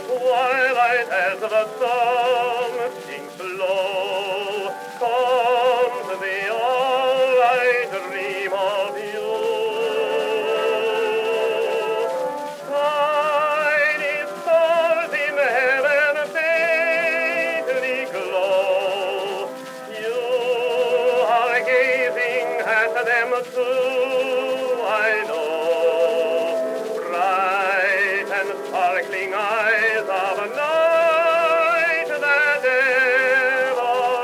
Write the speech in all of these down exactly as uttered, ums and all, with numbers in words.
twilight as the sun sinks low, come to me, all I dream of you. Tiny stars in heaven faintly glow, you are gazing at them too, I know. Bright and sparkling eyes of a night that ever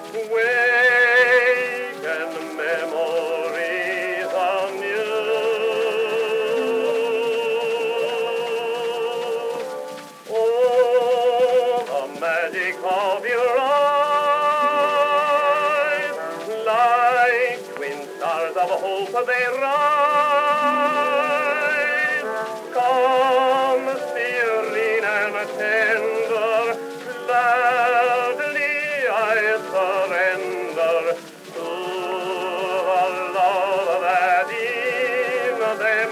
waken memories of you. Oh, the magic of your eyes, like twin stars of hope they rise. Come, serene and tender, gladly I surrender to the love that in them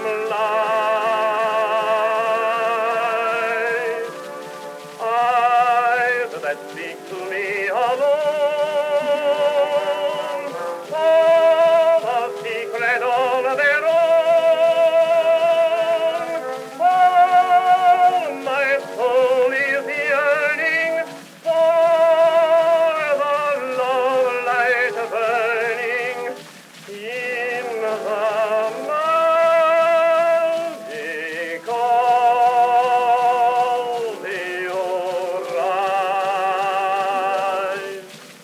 lies. Eyes that speak to me alone, oh, a secret all their own. Oh, my soul is yearning for the love light burning in the magic of your eyes.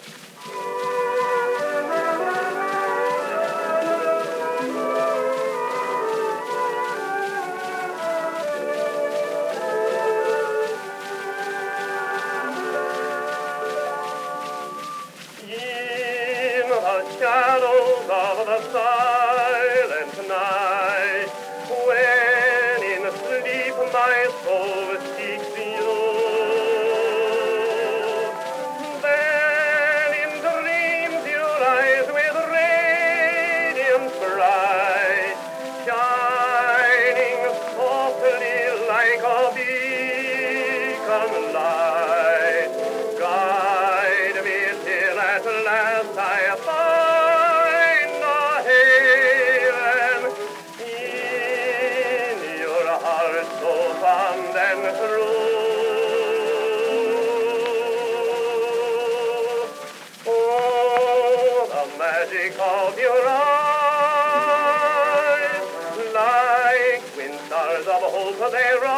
In the shadows of the silent night, when in sleep my soul seeks you, then in dreams you rise with radiance bright, shining softly like a beacon light. Guide me till at last I find a haven in your heart so fond and true. Oh, the magic of your eyes, like twin stars of hope they rise.